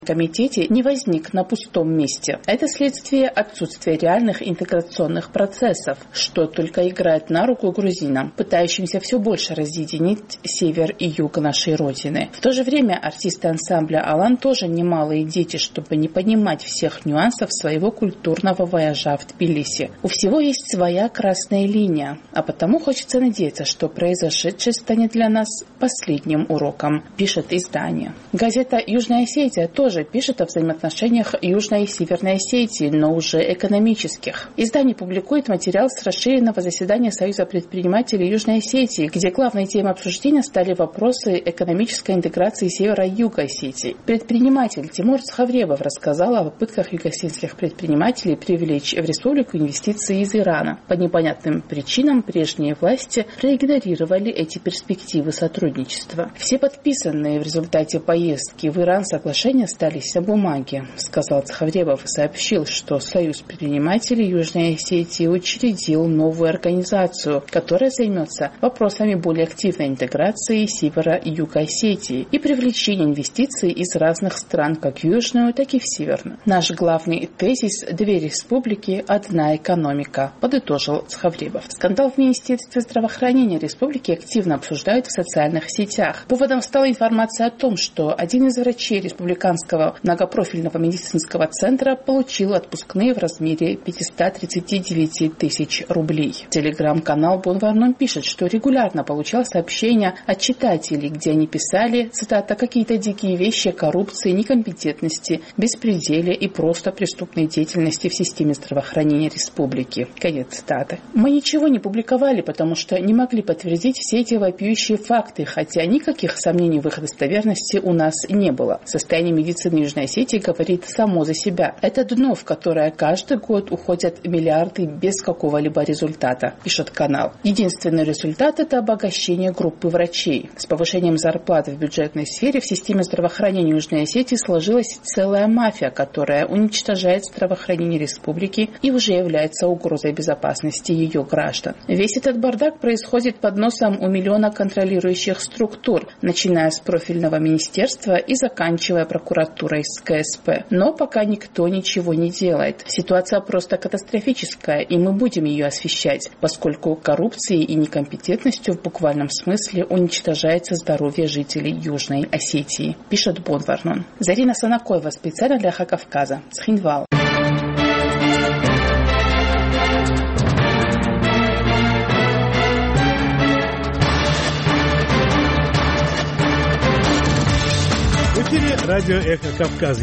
комитете не возник на пустом месте. Это следствие отсутствия реальных интеграционных процессов, что только играет на руку грузинам, пытающимся все больше разъединить север и юг нашей Родины. В то же время артисты ансамбля «Алан» тоже немалые дети, чтобы не понимать всех нюансов своего культурного вояжа в Тбилиси. У всего есть своя красная линия, а потому хочется надеяться, что произошедшее станет для нас последним уроком, пишет издание. Газета «Южная Осетия» тоже пишет о взаимоотношениях Южной и Северной Осетии, но уже экономических. Издание публикует материал с расширенного заседания Союза предпринимателей Южной Осетии, где главной темой обсуждения стали вопросы экономической интеграции Севера и Юга Осетии. Предприниматель Тимур Цхавребов рассказал о попытках югосетских предпринимателей привлечь в республику инвестиции из Ирана. По непонятным причинам прежние власти проигнорировали эти перспективы сотрудничества. Все подписанные в результате поездки в Иран соглашения остались на бумаге, сказал Цхавребов и сообщил, что Союз предпринимателей Южной Осетии учредил новую организацию, которая займется вопросами более активной интеграции Севера и Юга Осетии и привлечения инвестиций из разных стран, как в Южную, так и в Северную. Наш главный тезис – две республики, одна экономика, подытожил Цхавребов. Скандал в Министерстве здравоохранения республики активно обсуждают в социальных сетях. Поводом стала информация о том, что один из врачей республиканского многопрофильного медицинского центра получил отпускные в размере 539 тысяч рублей. Телеграм-канал Бонварнон пишет, что регулярно получал сообщения от читателей, где они писали, цитата, «какие-то дикие вещи о коррупции, некомпетентности, беспределе и просто преступной деятельности в системе здравоохранения республики». Конец цитаты. «Мы ничего не публиковали, потому что не могли подтвердить все эти вопиющие факты, хотя никаких сомнений в их достоверности у нас не было. Состояние медицины Южной Осетии говорит само за себя. Это дно, в которое каждый год уходят миллиарды без какого-либо результата», пишет канал. Единственный результат – это обогащение группы врачей. С повышением зарплат в бюджетной сфере в системе здравоохранения Южной Осетии сложилась целая мафия, которая уничтожает здравоохранение республики и уже является угрозой безопасности ее граждан. Весь этот бардак происходит под носом у миллиона контролирующих структур, начиная с профильного министерства и заканчивая прокуратурой с КСП. Но пока никто ничего не делает. Ситуация просто катастрофическая, и мы будем ее освещать, поскольку коррупцией и некомпетентностью в буквальном смысле уничтожается здоровье жителей Южной Осетии, пишет Бонварнон. Зарина Санакоева специально для Хакавказа. Цхинвал. В эфире радио «Эхо Кавказа».